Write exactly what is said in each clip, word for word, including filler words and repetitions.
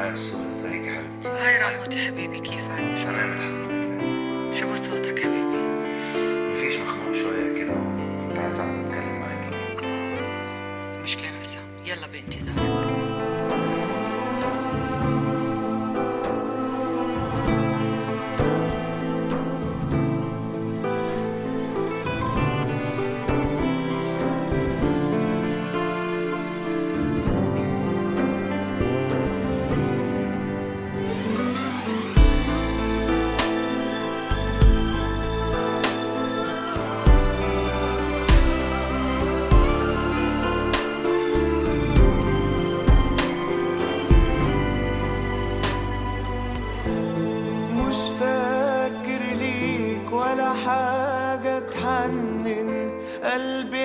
هاي الصوت، ازيك يا حبيبتي؟ هاي راموتي حبيبي، كيفك؟ شو تمام الحمد لله. شو بصوتك حبيبي؟ مفيش، مخنوق شوية كده وكنت عايز اقعد اتكلم معاكي. آه، مشكلة نفسها، يلا بانتظارك. ولا حاجة تحنن قلبي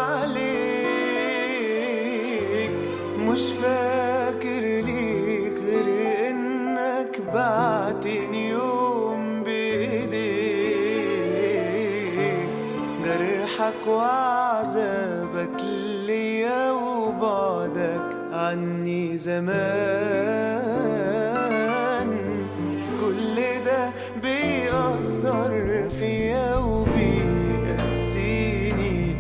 عليك، مش فاكر ليك غير انك بعتني يوم بايديك. جرحك وعذابك ليا وبعدك عني زمان، كل ده بيأثر فيا وبيقسيني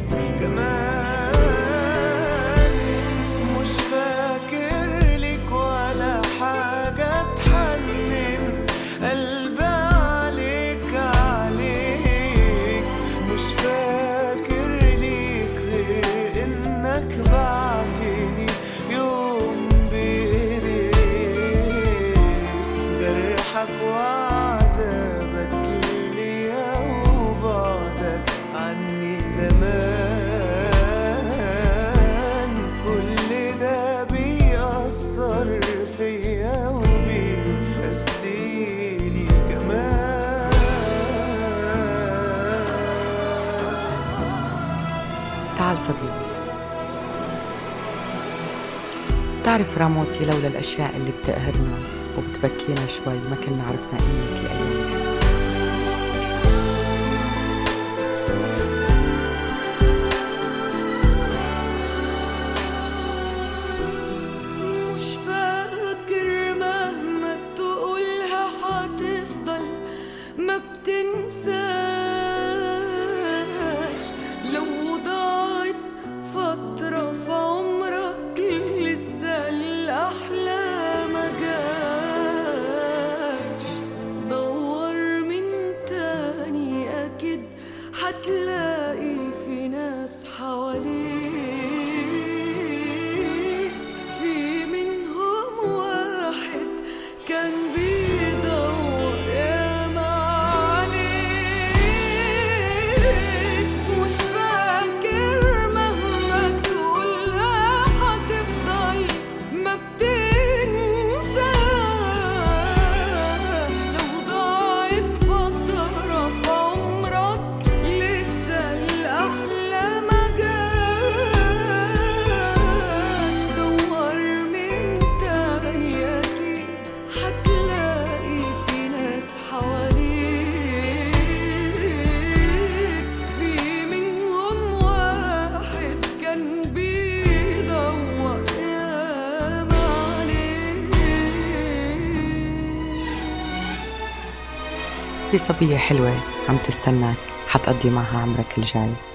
كمان. مش فاكر لك ولا حاجة تحنن قلبي عليك عليك، مش فاكر لك غير انك بعتني يوم بايديك. جرحك وعذابك ليا وبعدك عني زمان، كل ده بيأثر فيا وبيقسيني كمان. تعال صديقي، تعرف راموتي لولا الأشياء اللي بتقهرنا وبتبكينا شوي ما كنا عرفنا قيمة الأيام. مش فاكر مهما تقولها حتفضل ما بتنساش، لو ضاعت فترة في عمرك لسه الأحلى ما جاش. دور من تاني أكيد حتلاقي في ناس حواليك، في منهم واحد كان بيدور ياما عليك. مش فاكر مهما تقولها حتفضل ما بتنساش، لو ضاعت فترة في عمرك لسه الأحلى ما جاش. دور من تاني أكيد حتلاقي في ناس حواليك، في منهم واحد كان بيدور ياما عليك. في صبية حلوة عم تستناك حتقضي معها عمرك الجاي.